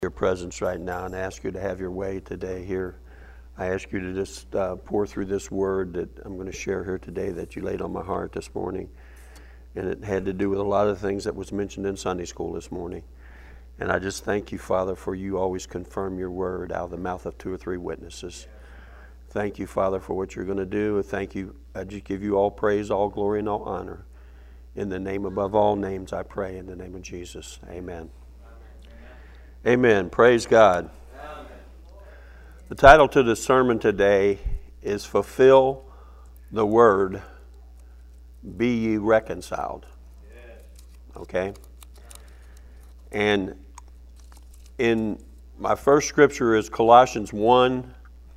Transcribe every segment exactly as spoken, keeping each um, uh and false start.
Your presence right now and ask you to have your way today here. I ask you to just uh, pour through this word that I'm going to share here today that you laid on my heart this morning. And it had to do with a lot of things that was mentioned in Sunday school this morning. And I just thank you, Father, for you always confirm your word out of the mouth of two or three witnesses. Thank you, Father, for what you're going to do. And thank you. I just give you all praise, all glory, and all honor. In the name above all names, I pray in the name of Jesus. Amen. Amen. Praise God. Amen. The title to the sermon today is Fulfill the Word, Be Ye Reconciled. Okay? And in my first scripture is Colossians one,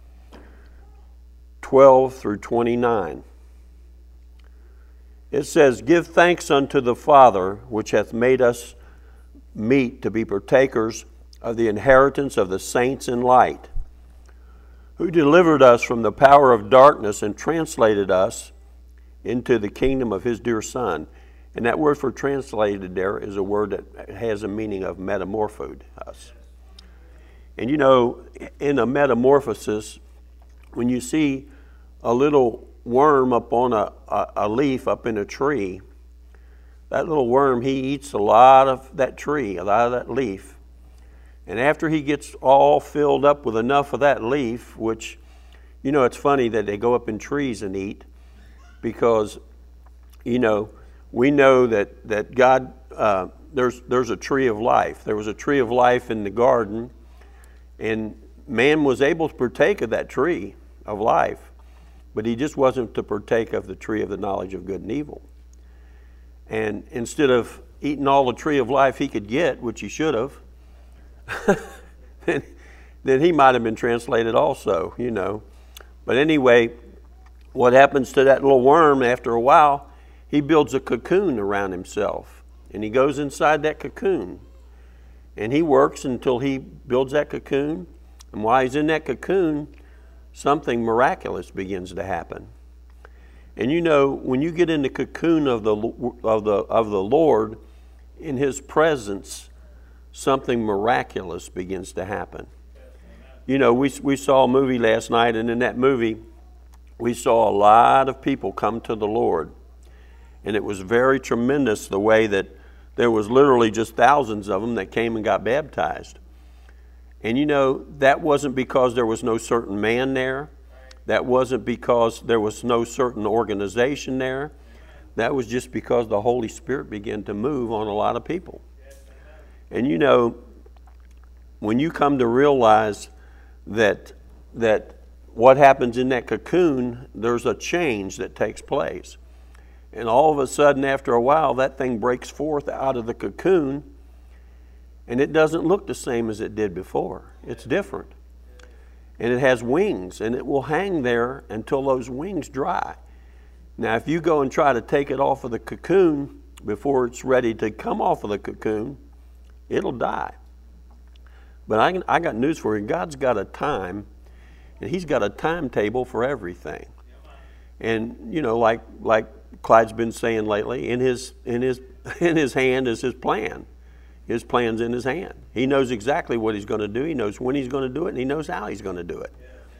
twelve through twenty-nine. It says, Give thanks unto the Father, which hath made us meet to be partakers of the inheritance of the saints in light, who delivered us from the power of darkness and translated us into the kingdom of his dear Son. And that word for translated there is a word that has a meaning of metamorphosed us. And you know, in a metamorphosis, when you see a little worm up on a, a, a leaf up in a tree, that little worm, he eats a lot of that tree, a lot of that leaf. And after he gets all filled up with enough of that leaf, which, you know, it's funny that they go up in trees and eat, because, you know, we know that, that God, uh, there's, there's a tree of life. There was a tree of life in the garden, and man was able to partake of that tree of life, but he just wasn't to partake of the tree of the knowledge of good and evil. And instead of eating all the tree of life he could get, which he should have, then, then he might have been translated also, you know. But anyway, what happens to that little worm after a while, he builds a cocoon around himself. And he goes inside that cocoon. And he works until he builds that cocoon. And while he's in that cocoon, something miraculous begins to happen. And you know, when you get in the cocoon of the of the of the Lord, in his presence, something miraculous begins to happen. You know, we we saw a movie last night, and in that movie, we saw a lot of people come to the Lord. And it was very tremendous the way that there was literally just thousands of them that came and got baptized. And you know, that wasn't because there was no certain man there. That wasn't because there was no certain organization there. That was just because the Holy Spirit began to move on a lot of people. And you know, when you come to realize that that what happens in that cocoon, there's a change that takes place. And all of a sudden, after a while, that thing breaks forth out of the cocoon, and it doesn't look the same as it did before. It's different. And it has wings, and it will hang there until those wings dry. Now, if you go and try to take it off of the cocoon before it's ready to come off of the cocoon, it'll die. But I, can, I got news for you. God's got a time, and he's got a timetable for everything. And, you know, like like Clyde's been saying lately, in his in his in his hand is his plan. His plan's in his hand. He knows exactly what he's going to do. He knows when he's going to do it, and he knows how he's going to do it.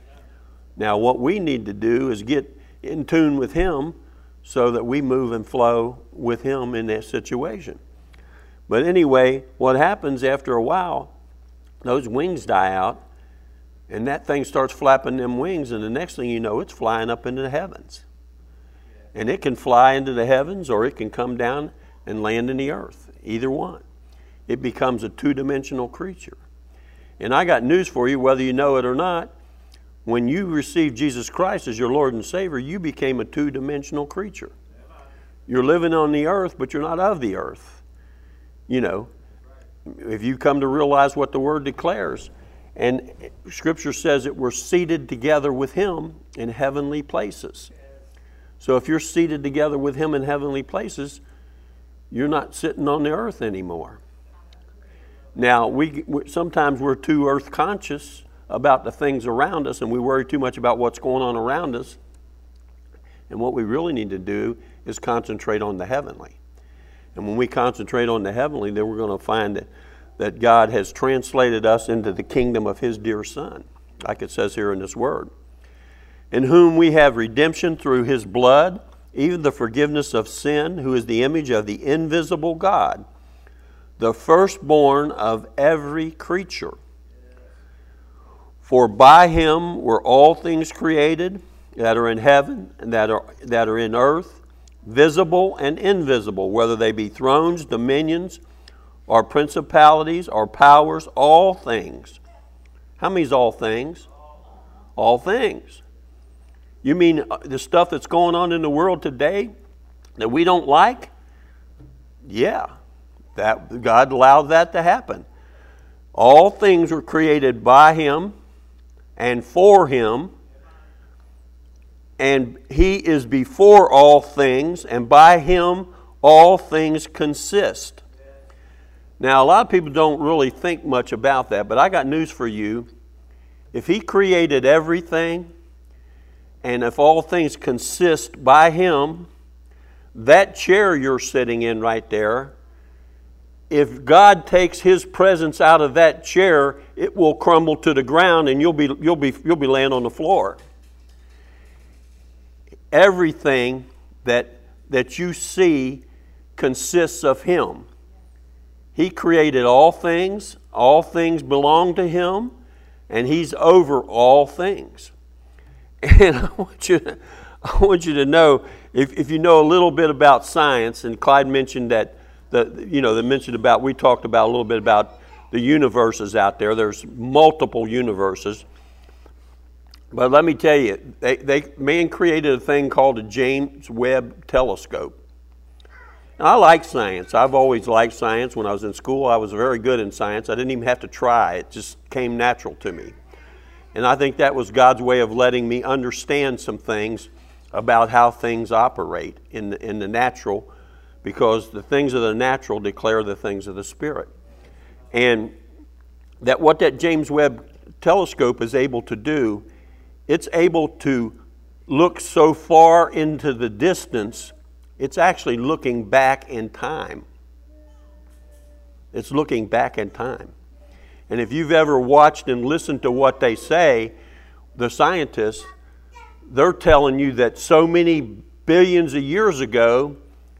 Now, what we need to do is get in tune with him so that we move and flow with him in that situation. But anyway, what happens after a while, those wings die out, and that thing starts flapping them wings, and the next thing you know, it's flying up into the heavens. And it can fly into the heavens, or it can come down and land in the earth, either one. It becomes a two-dimensional creature. And I got news for you, whether you know it or not. When you received Jesus Christ as your Lord and Savior, you became a two-dimensional creature. You're living on the earth, but you're not of the earth. You know, if you come to realize what the Word declares. And Scripture says that we're seated together with Him in heavenly places. So if you're seated together with Him in heavenly places, you're not sitting on the earth anymore. Now, we sometimes we're too earth conscious about the things around us, and we worry too much about what's going on around us. And what we really need to do is concentrate on the heavenly. And when we concentrate on the heavenly, then we're going to find that, that God has translated us into the kingdom of his dear Son, like it says here in this word, in whom we have redemption through his blood, even the forgiveness of sin, who is the image of the invisible God, the firstborn of every creature. For by him were all things created that are in heaven and that are, that are in earth, visible and invisible, whether they be thrones, dominions, or principalities, or powers, all things. How many is all things? All things. You mean the stuff that's going on in the world today that we don't like? Yeah, that God allowed that to happen. All things were created by him and for him, and he is before all things, and by him all things consist. Now, a lot of people don't really think much about that, but I got news for you. If he created everything, and if all things consist by him, that chair you're sitting in right there, if God takes his presence out of that chair, it will crumble to the ground and you'll be you'll be you'll be laying on the floor. Everything that that you see consists of him. He created all things, all things belong to him, and he's over all things. And I want you to, I want you to know, if, if you know a little bit about science, and Clyde mentioned that, the you know, they mentioned about, we talked about a little bit about the universes out there. There's multiple universes. But let me tell you, they, they man created a thing called the James Webb Telescope. Now, I like science. I've always liked science. When I was in school, I was very good in science. I didn't even have to try. It just came natural to me. And I think that was God's way of letting me understand some things about how things operate in the, in the natural, because the things of the natural declare the things of the Spirit. And that what that James Webb Telescope is able to do, it's able to look so far into the distance, it's actually looking back in time. It's looking back in time. And if you've ever watched and listened to what they say, the scientists, they're telling you that so many billions of years ago,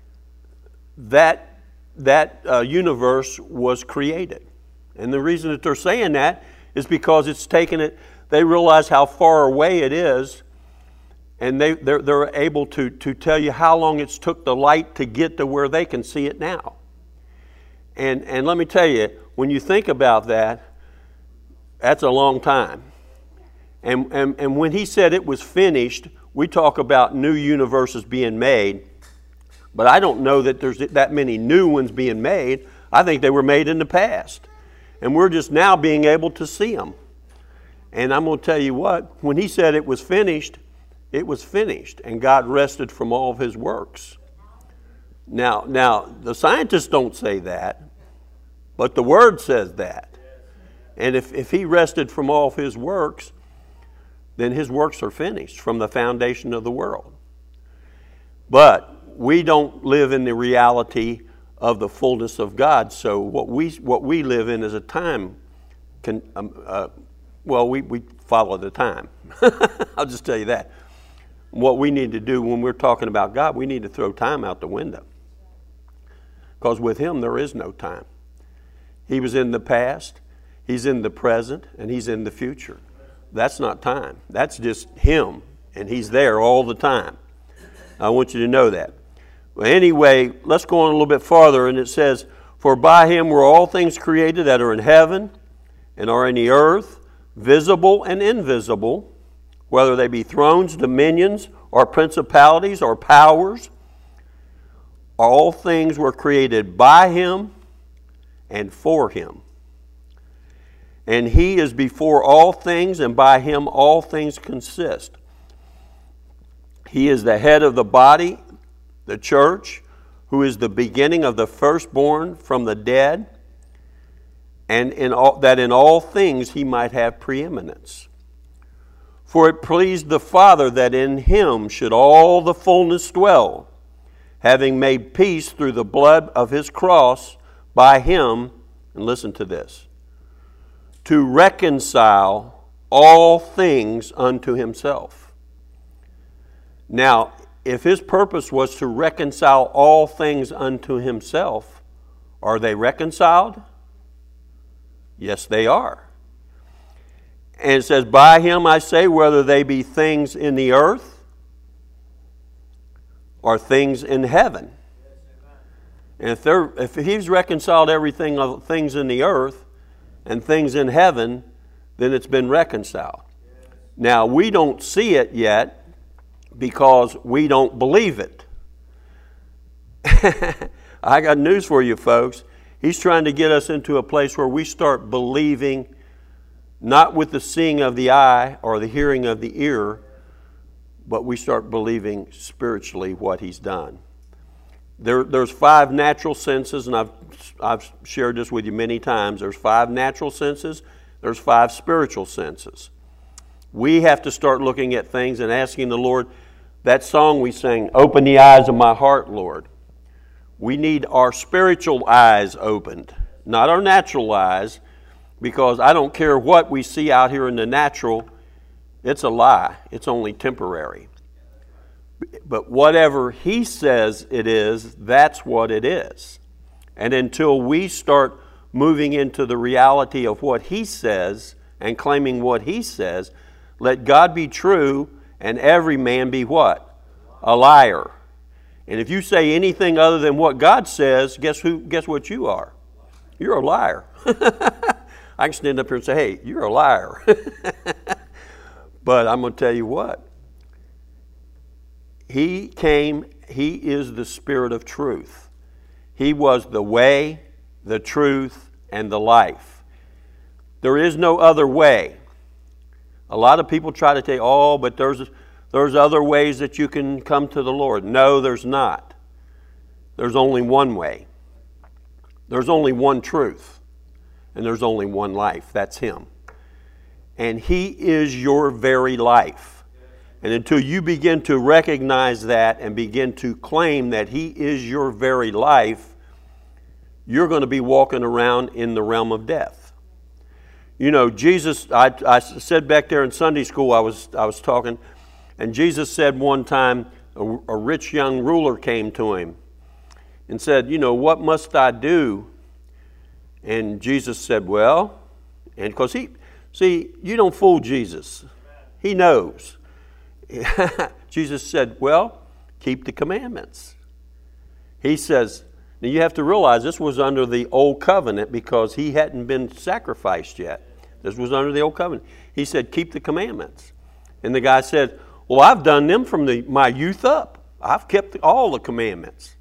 that, that uh, universe was created. And the reason that they're saying that is because it's taken it, they realize how far away it is, and they, they're, they're able to, to tell you how long it's took the light to get to where they can see it now. And, and let me tell you, when you think about that, that's a long time. And, and, and when he said it was finished, we talk about new universes being made, but I don't know that there's that many new ones being made. I think they were made in the past. And we're just now being able to see them. And I'm going to tell you what, when he said it was finished, it was finished, and God rested from all of his works. Now, now the scientists don't say that, but the Word says that. And if, if he rested from all of his works, then his works are finished from the foundation of the world. But we don't live in the reality of the fullness of God, so what we, what we live in is a time, can, um, uh, well, we, we follow the time. I'll just tell you that. What we need to do when we're talking about God, we need to throw time out the window. Because with him, there is no time. He was in the past, he's in the present, and he's in the future. That's not time. That's just him, and he's there all the time. I want you to know that. Well, anyway, let's go on a little bit farther, and it says, for by him were all things created that are in heaven and are in the earth, visible and invisible, whether they be thrones, dominions, or principalities, or powers. All things were created by him and for him. And he is before all things, and by him all things consist. He is the head of the body, the church, who is the beginning of the firstborn from the dead, and in all, that in all things he might have preeminence. For it pleased the Father that in him should all the fullness dwell, having made peace through the blood of his cross, by him and listen to this, to reconcile all things unto himself. Now, if his purpose was to reconcile all things unto himself, are they reconciled? Yes, they are. And it says, by him I say, whether they be things in the earth or things in heaven. And if, they're, if he's reconciled everything of things in the earth and things in heaven, then it's been reconciled. Now, we don't see it yet because we don't believe it. I got news for you, folks. He's trying to get us into a place where we start believing, not with the seeing of the eye or the hearing of the ear, but we start believing spiritually what he's done. There, there's five natural senses, and I've, I've shared this with you many times. There's five natural senses. There's five spiritual senses. We have to start looking at things and asking the Lord, that song we sang, open the eyes of my heart, Lord. We need our spiritual eyes opened, not our natural eyes, because I don't care what we see out here in the natural, it's a lie. It's only temporary. But whatever he says it is, that's what it is. And until we start moving into the reality of what he says and claiming what he says, let God be true and every man be what? A liar. And if you say anything other than what God says, guess who? Guess what you are? You're a liar. I can stand up here and say, hey, you're a liar. But I'm going to tell you what. He came, he is the Spirit of truth. He was the way, the truth, and the life. There is no other way. A lot of people try to say, oh, but there's, there's other ways that you can come to the Lord. No, there's not. There's only one way. There's only one truth. And there's only one life. That's him. And he is your very life. And until you begin to recognize that and begin to claim that he is your very life, you're going to be walking around in the realm of death. You know, Jesus, I, I said back there in Sunday school, I was, I was talking, and Jesus said one time, a, a rich young ruler came to him and said, you know, what must I do? And Jesus said, well, and because he, see, you don't fool Jesus. He knows. Jesus said, well, keep the commandments. He says, now you have to realize this was under the old covenant because he hadn't been sacrificed yet. This was under the old covenant. He said, keep the commandments. And the guy said, well, I've done them from the, my youth up. I've kept all the commandments.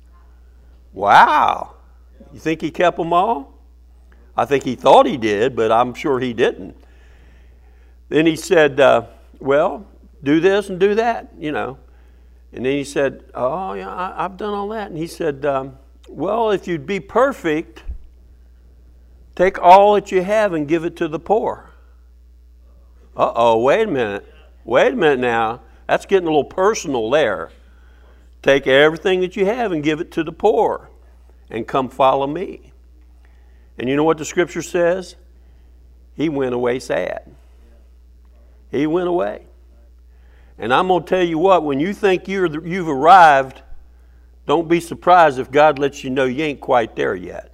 Wow. You think he kept them all? I think he thought he did, but I'm sure he didn't. Then he said, uh, well, do this and do that, you know. And then he said, oh, yeah, I, I've done all that. And he said, um, well, if you'd be perfect, take all that you have and give it to the poor. Uh-oh, wait a minute. Wait a minute now. That's getting a little personal there. Take everything that you have and give it to the poor and come follow me. And you know what the scripture says? He went away sad. He went away. And I'm going to tell you what, when you think you're, you've arrived, don't be surprised if God lets you know you ain't quite there yet.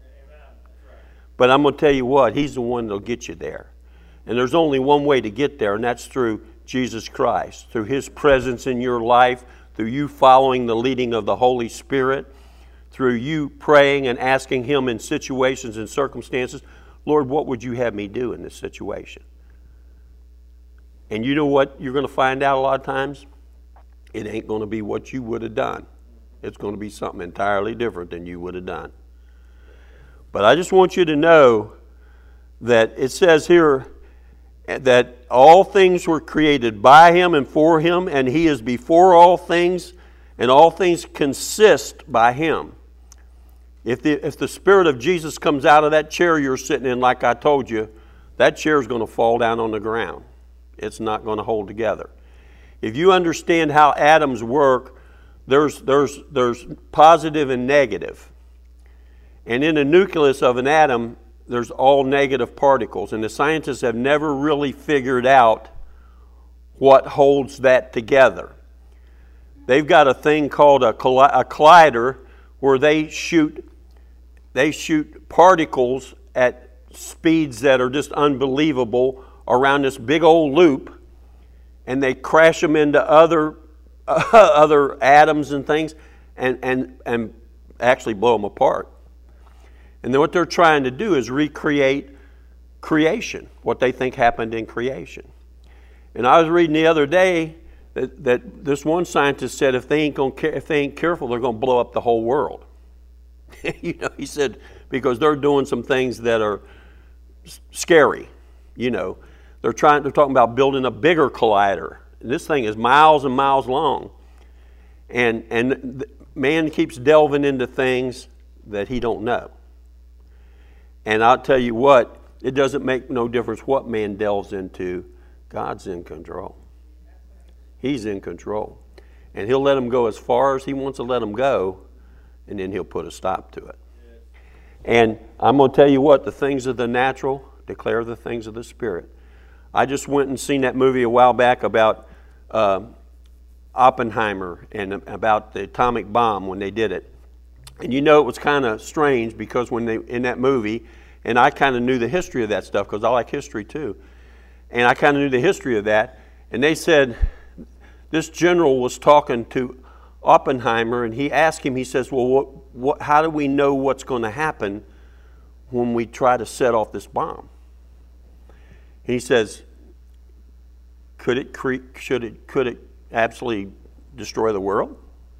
But I'm going to tell you what, he's the one that'll get you there. And there's only one way to get there, and that's through Jesus Christ, through his presence in your life, through you following the leading of the Holy Spirit, through you praying and asking him in situations and circumstances, Lord, what would you have me do in this situation? And you know what you're going to find out a lot of times? It ain't going to be what you would have done. It's going to be something entirely different than you would have done. But I just want you to know that it says here that all things were created by him and for him, and he is before all things, and all things consist by him. If the, if the Spirit of Jesus comes out of that chair you're sitting in, like I told you, that chair is going to fall down on the ground. It's not going to hold together. If you understand how atoms work, there's, there's, there's positive and negative. And in the nucleus of an atom, there's all negative particles, and the scientists have never really figured out what holds that together. They've got a thing called a, colli- a collider where they shoot they shoot particles at speeds that are just unbelievable around this big old loop, and they crash them into other uh, other atoms and things, and, and, and actually blow them apart. And then what they're trying to do is recreate creation, what they think happened in creation. And I was reading the other day that, that this one scientist said if they ain't gonna, if they ain't careful, they're going to blow up the whole world. You know, he said because they're doing some things that are scary. You know, they're trying. They're talking about building a bigger collider. And this thing is miles and miles long, and and man keeps delving into things that he don't know. And I'll tell you what, it doesn't make no difference what man delves into. God's in control. He's in control. And he'll let them go as far as he wants to let them go, and then he'll put a stop to it. And I'm going to tell you what, the things of the natural declare the things of the Spirit. I just went and seen that movie a while back about uh, Oppenheimer and about the atomic bomb when they did it. And you know it was kind of strange because when they in that movie, and I kind of knew the history of that stuff because I like history too. And I kind of knew the history of that. And they said this general was talking to Oppenheimer, and he asked him, he says, well, what, what, how do we know what's going to happen when we try to set off this bomb? And he says, could it, cre- should it, could it absolutely destroy the world?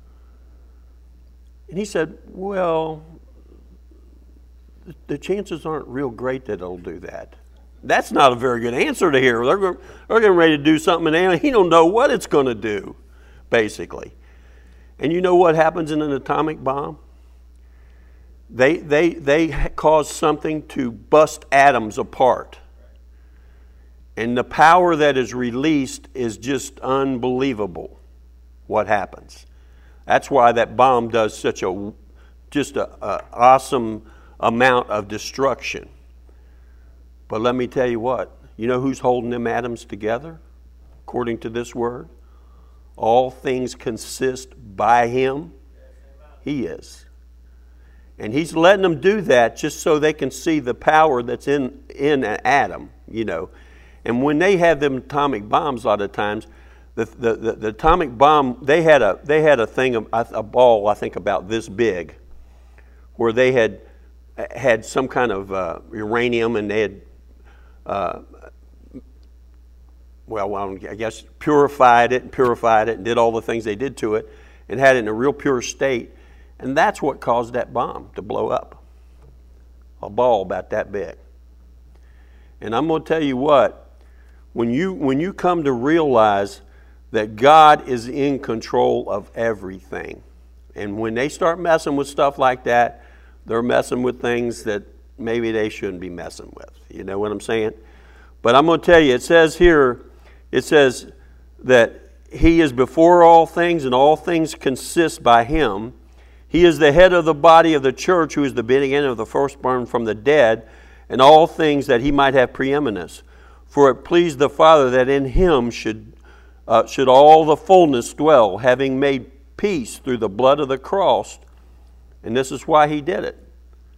And he said, well, the chances aren't real great that it'll do that. That's not a very good answer to hear. They're, they're getting ready to do something, and he don't know what it's going to do, basically. And you know what happens in an atomic bomb? They, they, they cause something to bust atoms apart. And the power that is released is just unbelievable what happens. That's why that bomb does such a just a, a awesome amount of destruction. But let me tell you what, you know who's holding them atoms together? According to this word, all things consist by him. He is. And he's letting them do that just so they can see the power that's in, in an atom, you know. And when they have them atomic bombs, a lot of times, the the, the, the atomic bomb, they had a they had a thing, of, a ball, I think, about this big, where they had had some kind of uh, uranium, and they had, uh, well, well, I guess purified it and purified it and did all the things they did to it and had it in a real pure state. And that's what caused that bomb to blow up. A ball about that big. And I'm going to tell you what, when you when you come to realize that God is in control of everything, and when they start messing with stuff like that, they're messing with things that maybe they shouldn't be messing with. You know what I'm saying? But I'm going to tell you, it says here, it says that he is before all things, and all things consist by him. He is the head of the body of the church, who is the beginning of the firstborn from the dead, and all things that he might have preeminence. For it pleased the Father that in him should uh, should all the fullness dwell, having made peace through the blood of the cross. And this is why he did it.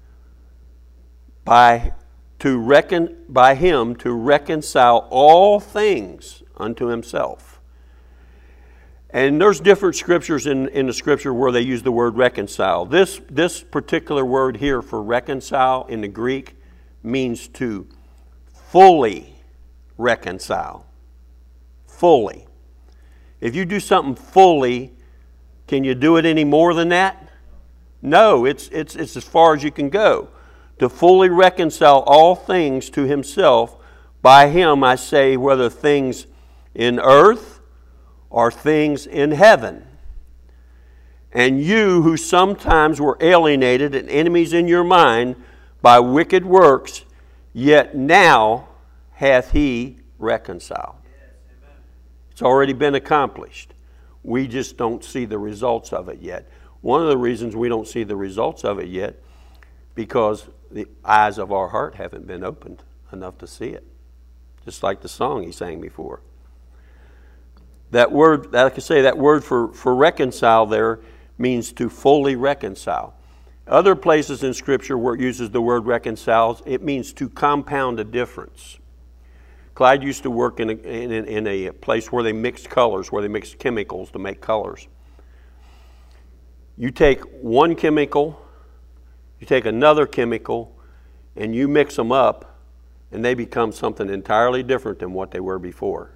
By to reckon by him to reconcile all things unto himself. And there's different scriptures in, in the scripture where they use the word reconcile. This, this particular word here for reconcile in the Greek means to fully reconcile. Fully. If you do something fully, can you do it any more than that? No, it's, it's, it's as far as you can go. To fully reconcile all things to himself, by him I say, whether things in earth or things in heaven. And you who sometimes were alienated and enemies in your mind by wicked works, yet now hath he reconciled. It's already been accomplished. We just don't see the results of it yet. One of the reasons we don't see the results of it yet, because the eyes of our heart haven't been opened enough to see it. Just like the song he sang before. That word, like I say, that word for, for reconcile there means to fully reconcile. Other places in Scripture where it uses the word reconciles, it means to compound a difference. Clyde used to work in a, in, in a place where they mixed colors, where they mixed chemicals to make colors. You take one chemical, you take another chemical, and you mix them up, and they become something entirely different than what they were before.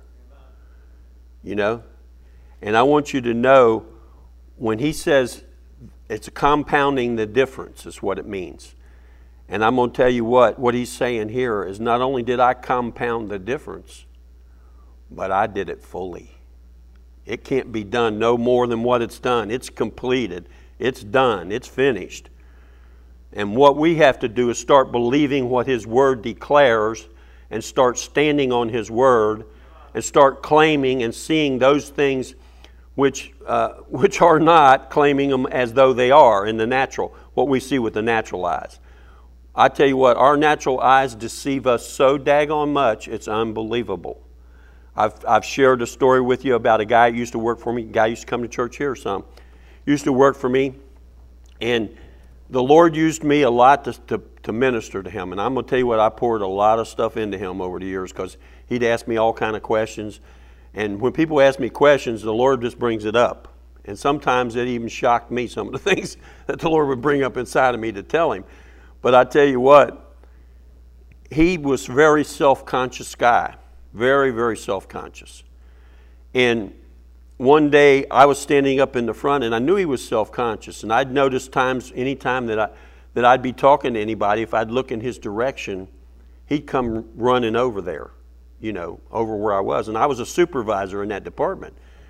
You know? And I want you to know, when he says it's compounding the difference is what it means. And I'm going to tell you what, what he's saying here is not only did I compound the difference, but I did it fully. It can't be done no more than what it's done. It's completed. It's done. It's finished. And what we have to do is start believing what his word declares and start standing on his word and start claiming and seeing those things which uh, which are not, claiming them as though they are in the natural, what we see with the natural eyes. I tell you what, our natural eyes deceive us so daggone much, it's unbelievable. I've I've shared a story with you about a guy who used to work for me. A guy used to come to church here some. Used to work for me, and the Lord used me a lot to, to, to minister to him. And I'm going to tell you what, I poured a lot of stuff into him over the years because he'd ask me all kind of questions. And when people ask me questions, the Lord just brings it up. And sometimes it even shocked me, some of the things that the Lord would bring up inside of me to tell him. But I tell you what, he was a very self-conscious guy. Very, very self-conscious. And one day I was standing up in the front and I knew he was self-conscious. And I'd noticed times, any time that, I, that I'd be talking to anybody, if I'd look in his direction, he'd come running over there. You know, over where I was. And I was a supervisor in that department.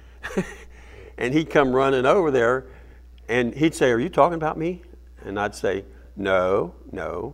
And he'd come running over there and he'd say, "Are you talking about me?" And I'd say, "No, no."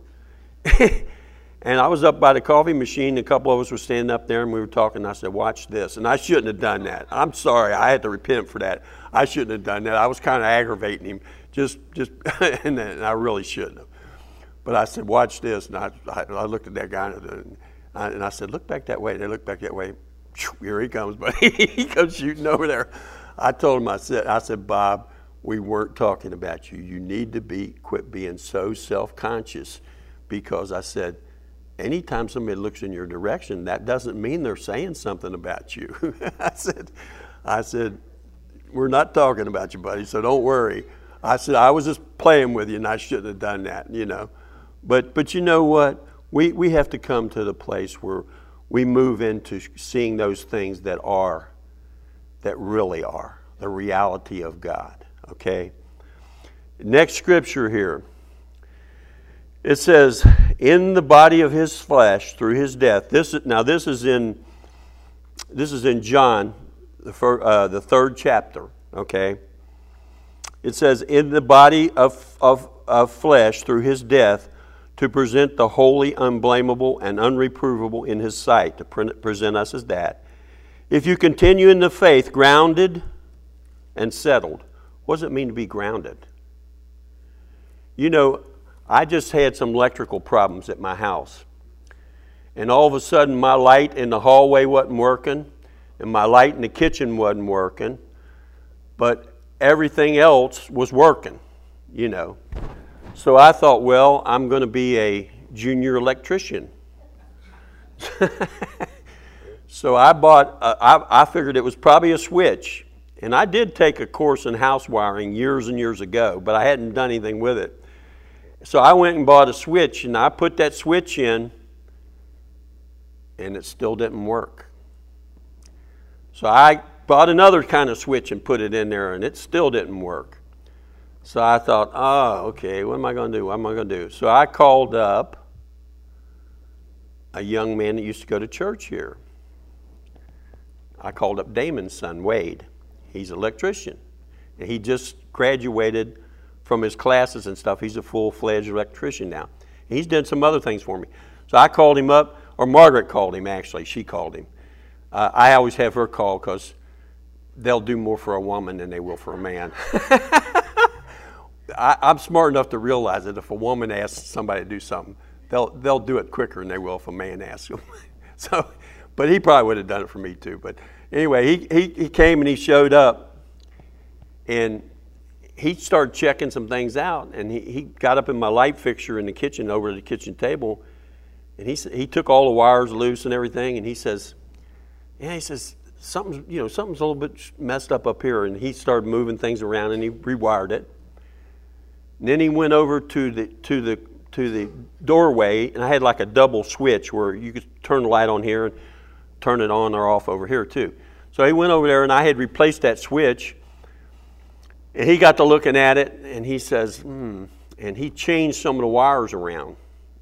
And I was up by the coffee machine. A couple of us were standing up there and we were talking. And I said, "Watch this." And I shouldn't have done that. I'm sorry. I had to repent for that. I shouldn't have done that. I was kind of aggravating him. Just, just, and I really shouldn't have. But I said, "Watch this." And I, I, I looked at that guy and I, and I said, "Look back that way." They looked back that way. Here he comes, buddy. He comes shooting over there. I told him, I said, I said, "Bob, we weren't talking about you. You need to be quit being so self-conscious," because I said, anytime somebody looks in your direction, that doesn't mean they're saying something about you. I said, I said, "We're not talking about you, buddy, so don't worry." I said, "I was just playing with you, and I shouldn't have done that, you know." But but you know what? We, we have to come to the place where we move into seeing those things that are, that really are, the reality of God, okay? Next scripture here. It says, "In the body of his flesh, through his death." This is, now this is in, this is in John, the, fir, uh, the third chapter, okay? It says, "In the body of, of, of flesh, through his death, to present the holy, unblameable, and unreprovable in his sight," to present us as that. "If you continue in the faith, grounded and settled." What does it mean to be grounded? You know, I just had some electrical problems at my house. And all of a sudden, my light in the hallway wasn't working, and my light in the kitchen wasn't working, but everything else was working, you know. So I thought, well, I'm going to be a junior electrician. So I bought, uh, I, I figured it was probably a switch. And I did take a course in house wiring years and years ago, but I hadn't done anything with it. So I went and bought a switch, and I put that switch in, and it still didn't work. So I bought another kind of switch and put it in there, and it still didn't work. So I thought, oh, okay, what am I going to do? What am I going to do? So I called up a young man that used to go to church here. I called up Damon's son, Wade. He's an electrician. And he just graduated from his classes and stuff. He's a full-fledged electrician now. And he's done some other things for me. So I called him up, or Margaret called him, actually. She called him. Uh, I always have her call because they'll do more for a woman than they will for a man. I, I'm smart enough to realize that if a woman asks somebody to do something, they'll they'll do it quicker than they will if a man asks them. So, but he probably would have done it for me too. But anyway, he, he, he came and he showed up, and he started checking some things out, and he, he got up in my light fixture in the kitchen over at the kitchen table, and he he took all the wires loose and everything, and he says, yeah, he says, something's, you know, something's a little bit messed up up here, and he started moving things around, and he rewired it. And then he went over to the to the to the doorway, and I had like a double switch where you could turn the light on here and turn it on or off over here too. So he went over there, and I had replaced that switch, and he got to looking at it, and he says, hmm, and he changed some of the wires around,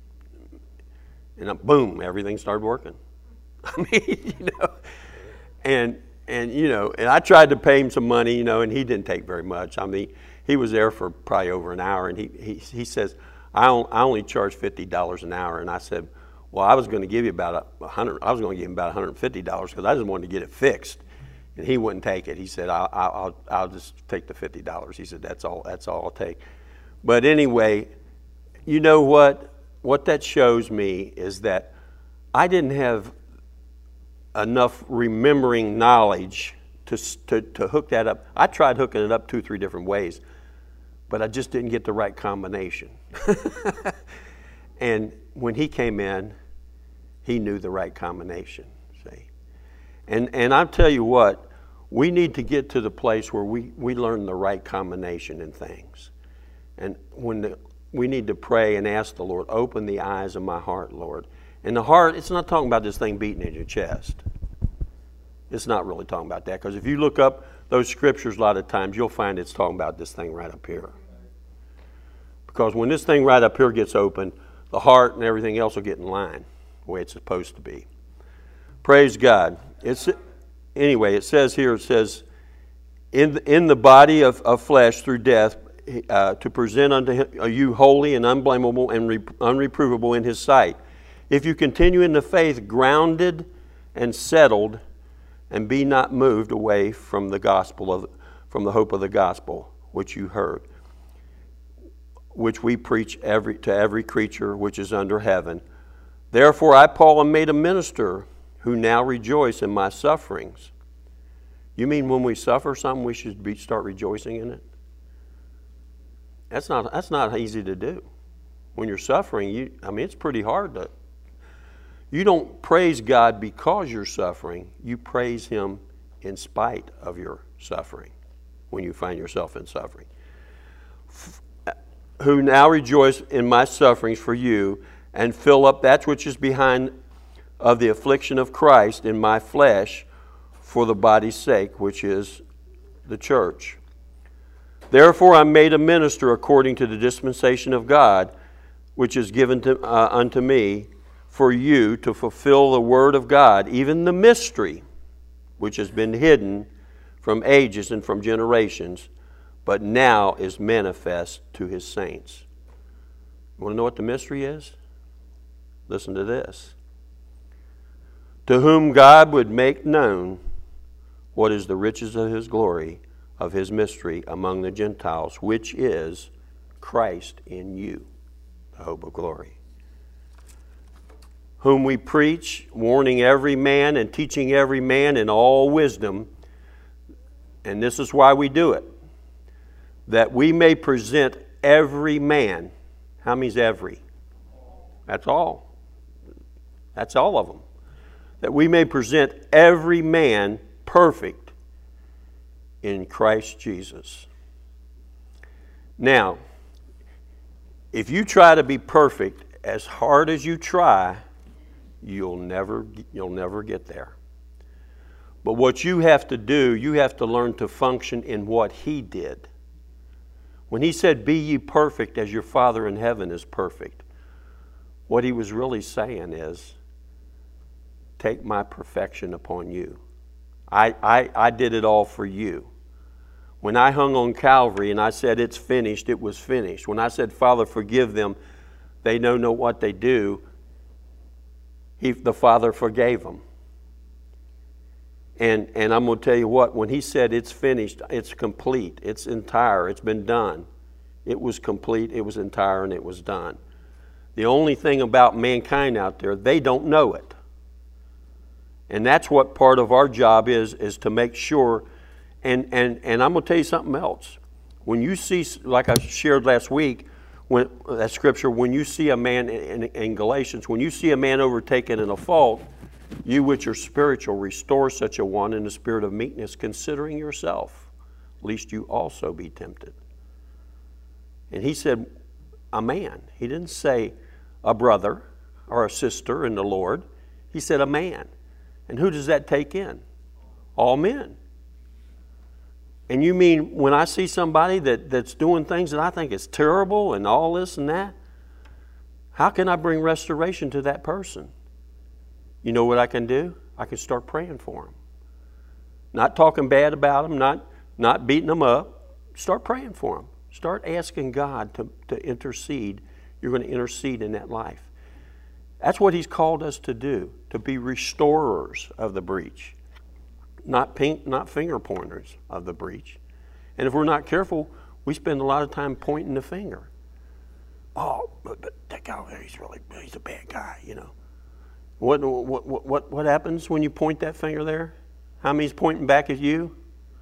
and boom, everything started working. I mean, you know, and and you know, and I tried to pay him some money, you know, and he didn't take very much. I mean, he was there for probably over an hour, and he he he says, I I only charge fifty dollars an hour, and I said, well, I was going to give you about a hundred. I was going to give him about one hundred fifty dollars because I just wanted to get it fixed, and he wouldn't take it. He said, I'll I'll I'll just take the fifty dollars. He said, that's all that's all I'll take. But anyway, you know what? What that shows me is that I didn't have enough remembering knowledge to, to, to hook that up. I tried hooking it up two, three different ways, but I just didn't get the right combination. And when he came in, he knew the right combination, see. And and I'll tell you what, we need to get to the place where we, we learn the right combination in things. And when the, we need to pray and ask the Lord, open the eyes of my heart, Lord. And the heart, it's not talking about this thing beating in your chest. It's not really talking about that. Because if you look up those scriptures a lot of times, you'll find it's talking about this thing right up here. Because when this thing right up here gets open, the heart and everything else will get in line the way it's supposed to be. Praise God. It's anyway, it says here, it says, in the, in the body of, of flesh through death, uh, to present unto him, uh, you holy and unblameable and re, unreprovable in his sight. If you continue in the faith, grounded and settled, and be not moved away from the gospel of, from the hope of the gospel which you heard, which we preach every to every creature which is under heaven. Therefore I, Paul, am made a minister, who now rejoice in my sufferings. You mean when we suffer something, we should be, start rejoicing in it? That's not that's not easy to do. When you're suffering, you I mean it's pretty hard to. You don't praise God because you're suffering. You praise Him in spite of your suffering when you find yourself in suffering. Who now rejoice in my sufferings for you, and fill up that which is behind of the affliction of Christ in my flesh for the body's sake, which is the church. Therefore I'm made a minister according to the dispensation of God, which is given to, uh, unto me, for you to fulfill the word of God, even the mystery which has been hidden from ages and from generations, but now is manifest to His saints. You want to know what the mystery is? Listen to this. To whom God would make known what is the riches of His glory, of His mystery among the Gentiles, which is Christ in you, the hope of glory. Whom we preach, warning every man and teaching every man in all wisdom. And this is why we do it. That we may present every man. How many's every? That's all. That's all of them. That we may present every man perfect in Christ Jesus. Now, if you try to be perfect, as hard as you try, you'll never you'll never get there. But what you have to do, you have to learn to function in what He did. When He said, be ye perfect as your Father in heaven is perfect, what He was really saying is, take my perfection upon you. I, I, I did it all for you. When I hung on Calvary and I said, it's finished, it was finished. When I said, Father, forgive them, they don't know what they do, He, the Father forgave them. And, and I'm going to tell you what, when He said it's finished, it's complete, it's entire, it's been done, It was complete, it was entire, and it was done. The only thing about mankind out there, they don't know it. And that's what part of our job is, is to make sure, and, and, and I'm going to tell you something else. When you see, like I shared last week, when that scripture, when you see a man in, in Galatians, when you see a man overtaken in a fault, you which are spiritual restore such a one in the spirit of meekness, considering yourself, lest you also be tempted. And he said, a man. He didn't say a brother or a sister in the Lord. He said a man. And who does that take in? All men. And you mean when I see somebody that, that's doing things that I think is terrible and all this and that, how can I bring restoration to that person? You know what I can do? I can start praying for them. Not talking bad about them, not, not beating them up. Start praying for them. Start asking God to, to intercede. You're going to intercede in that life. That's what He's called us to do, to be restorers of the breach, not pink, not finger pointers of the breach. And if we're not careful, we spend a lot of time pointing the finger. Oh, but, but that guy, he's really, he's a bad guy, you know. What, what, what, what happens when you point that finger there? How many's pointing back at you?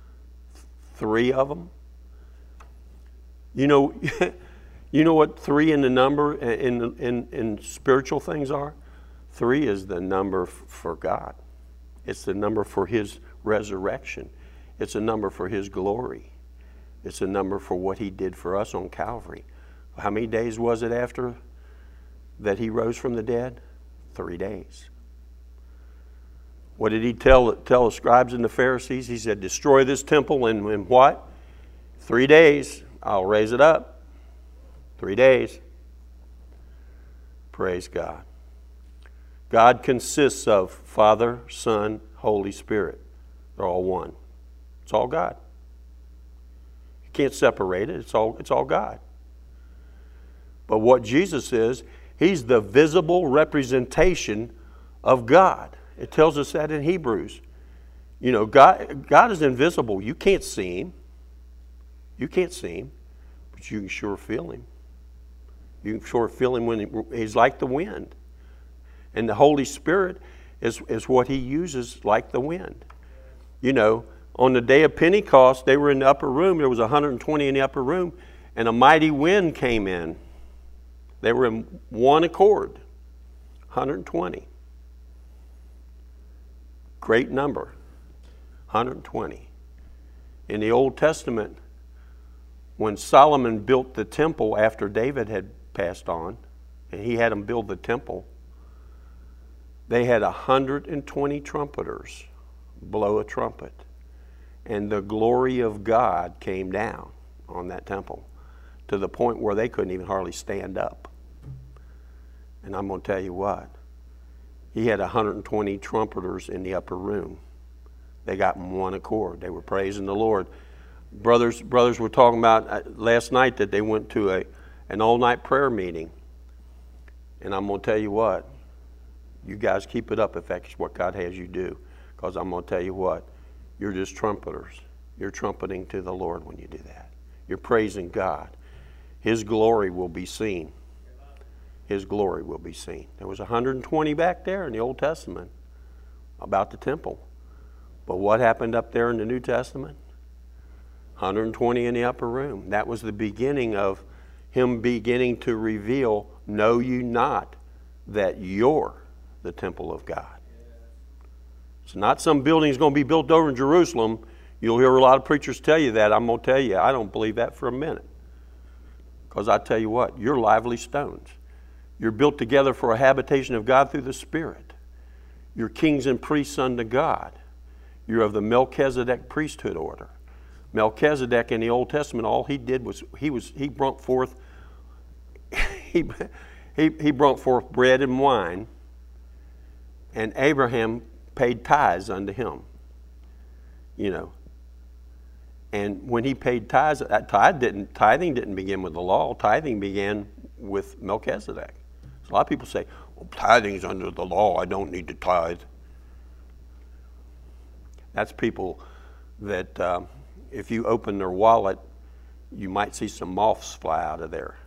Three of them. You know, you know what three in the number in, in, in spiritual things are? Three is the number for God. It's the number for His resurrection. It's a number for His glory. It's a number for what He did for us on Calvary. How many days was it after that He rose from the dead? Three days. What did He tell, tell the scribes and the Pharisees? He said, destroy this temple in, in what? Three days. I'll raise it up. Three days. Praise God. God consists of Father, Son, Holy Spirit. They're all one. It's all God. You can't separate it. It's all, it's all God. But what Jesus is, He's the visible representation of God. It tells us that in Hebrews. You know, God, God is invisible. You can't see Him. You can't see Him, but you can sure feel Him. You can sure feel Him when he, He's like the wind. And the Holy Spirit is, is what He uses like the wind. You know, on the day of Pentecost, they were in the upper room. There was one hundred twenty in the upper room, and a mighty wind came in. They were in one accord, one hundred twenty. Great number, one hundred twenty. In the Old Testament, when Solomon built the temple after David had passed on, and he had him build the temple, they had one hundred twenty trumpeters blow a trumpet. And the glory of God came down on that temple to the point where they couldn't even hardly stand up. And I'm going to tell you what, he had one hundred twenty trumpeters in the upper room. They got in one accord. They were praising the Lord. Brothers, brothers were talking about last night that they went to a an all-night prayer meeting. And I'm going to tell you what, you guys keep it up if that's what God has you do. Because I'm going to tell you what, you're just trumpeters. You're trumpeting to the Lord when you do that. You're praising God. His glory will be seen. His glory will be seen. There was one hundred twenty back there in the Old Testament about the temple. But what happened up there in the New Testament? one hundred twenty in the upper room. That was the beginning of Him beginning to reveal, know you not that you're the temple of God. It's not some building is going to be built over in Jerusalem. You'll hear a lot of preachers tell you that. I'm going to tell you, I don't believe that for a minute. Because I tell you what, you're lively stones. You're built together for a habitation of God through the Spirit. You're kings and priests unto God. You're of the Melchizedek priesthood order. Melchizedek in the Old Testament, all he did was he was he brought forth he, he, he brought forth bread and wine, and Abraham paid tithes unto him. You know. And when he paid tithes, that tithe didn't tithing didn't begin with the law. Tithing began with Melchizedek. So a lot of people say, well, tithing is under the law, I don't need to tithe. That's people that uh, if you open their wallet you might see some moths fly out of there.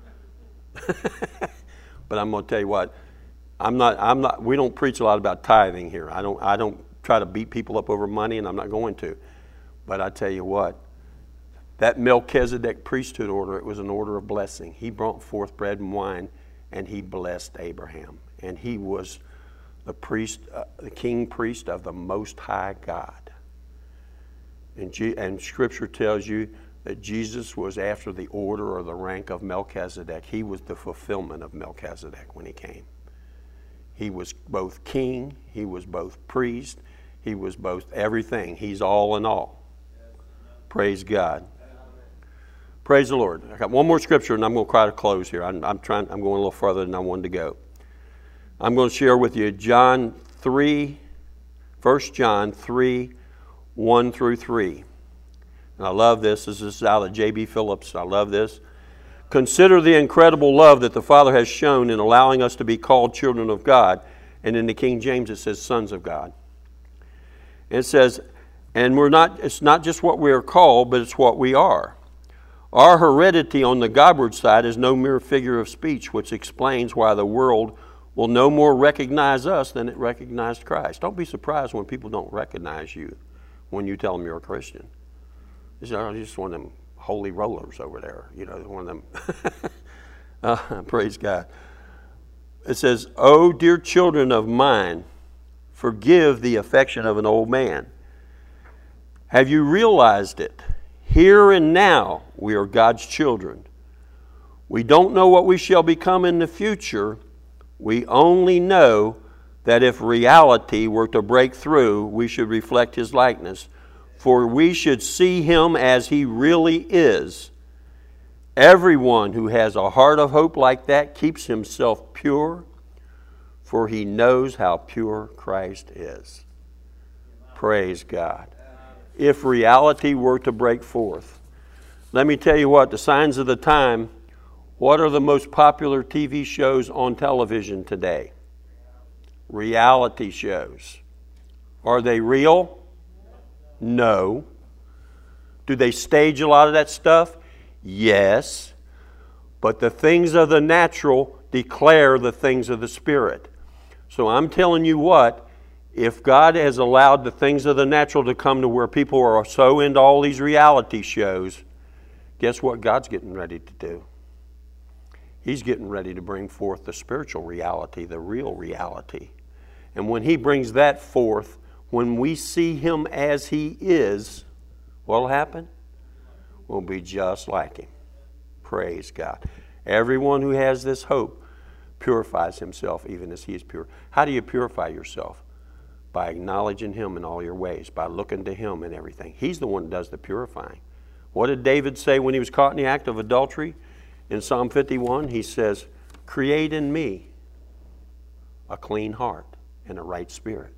But I'm going to tell you what, I'm not, I'm not, we don't preach a lot about tithing here. I don't, I don't try to beat people up over money, and I'm not going to. But I tell you what, that Melchizedek priesthood order, it was an order of blessing. He brought forth bread and wine, and he blessed Abraham. And he was the priest, uh, the king priest of the Most High God. And, G- and Scripture tells you that Jesus was after the order or the rank of Melchizedek. He was the fulfillment of Melchizedek when he came. He was both king, he was both priest, he was both everything. He's all in all. Praise God. Praise the Lord. I got one more scripture, and I'm going to try to close here. I'm, I'm trying. I'm going a little further than I wanted to go. I'm going to share with you John three, First John three, one through three. And I love this. This is out of J B Phillips. I love this. Consider the incredible love that the Father has shown in allowing us to be called children of God. And in the King James it says sons of God. It says, and we're not. It's not just what we are called, but it's what we are. Our heredity on the Godward side is no mere figure of speech, which explains why the world will no more recognize us than it recognized Christ. Don't be surprised when people don't recognize you when you tell them you're a Christian. It's just one of them holy rollers over there, you know, one of them. uh, praise God. It says, "Oh, dear children of mine, forgive the affection of an old man. Have you realized it? Here and now, we are God's children. We don't know what we shall become in the future. We only know that if reality were to break through, we should reflect His likeness. For we should see Him as He really is. Everyone who has a heart of hope like that keeps himself pure, for he knows how pure Christ is." Praise God. If reality were to break forth. Let me tell you what, the signs of the time, what are the most popular T V shows on television today? Reality shows. Are they real? No. Do they stage a lot of that stuff? Yes. But the things of the natural declare the things of the Spirit. So I'm telling you what, if God has allowed the things of the natural to come to where people are so into all these reality shows, guess what God's getting ready to do? He's getting ready to bring forth the spiritual reality, the real reality. And when He brings that forth, when we see Him as He is, what'll happen? We'll be just like Him. Praise God. Everyone who has this hope purifies himself even as He is pure. How do you purify yourself? By acknowledging Him in all your ways, by looking to Him in everything. He's the one that does the purifying. What did David say when he was caught in the act of adultery? In Psalm fifty-one, he says, "Create in me a clean heart and a right spirit.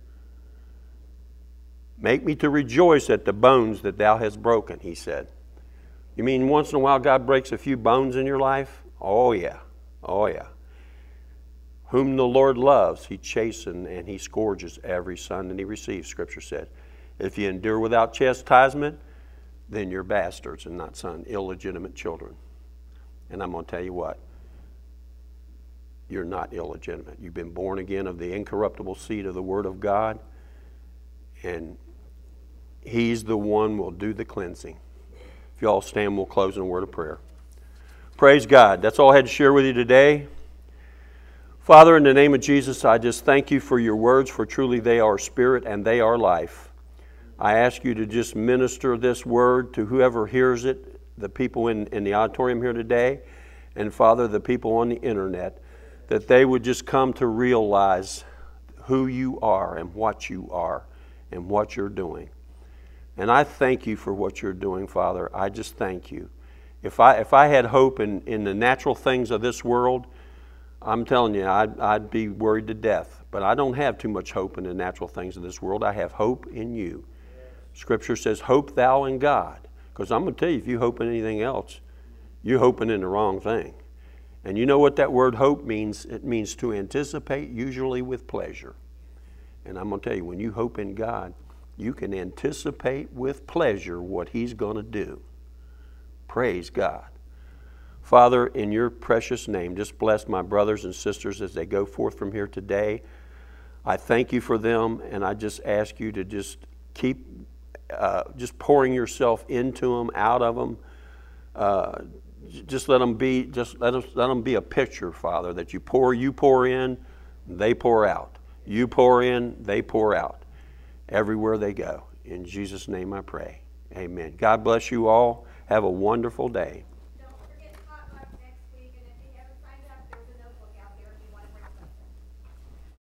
Make me to rejoice at the bones that Thou hast broken," he said. You mean once in a while God breaks a few bones in your life? Oh yeah, oh yeah. Whom the Lord loves, He chastens and He scourges every son that He receives, Scripture said. If you endure without chastisement, then you're bastards and not sons, illegitimate children. And I'm going to tell you what, you're not illegitimate. You've been born again of the incorruptible seed of the Word of God, and He's the one who will do the cleansing. If you all stand, we'll close in a word of prayer. Praise God. That's all I had to share with you today. Father, in the name of Jesus, I just thank You for Your words, for truly they are spirit and they are life. I ask You to just minister this word to whoever hears it, the people in, in the auditorium here today, and Father, the people on the internet, that they would just come to realize who You are and what You are and what You're doing. And I thank You for what You're doing, Father. I just thank You. If I if I had hope in, in the natural things of this world, I'm telling you, I'd, I'd be worried to death. But I don't have too much hope in the natural things of this world. I have hope in You. Scripture says, "Hope thou in God." Because I'm going to tell you, if you hope in anything else, you're hoping in the wrong thing. And you know what that word hope means? It means to anticipate, usually with pleasure. And I'm going to tell you, when you hope in God, you can anticipate with pleasure what He's going to do. Praise God. Father, in your precious name, just bless my brothers and sisters as they go forth from here today. I thank you for them, and I just ask you to just keep uh, just pouring yourself into them, out of them. Uh, just let them be. Just let them let them be a picture, Father, that you pour, you pour in, they pour out. You pour in, they pour out. Everywhere they go. In Jesus' name I pray. Amen. God bless you all. Have a wonderful day.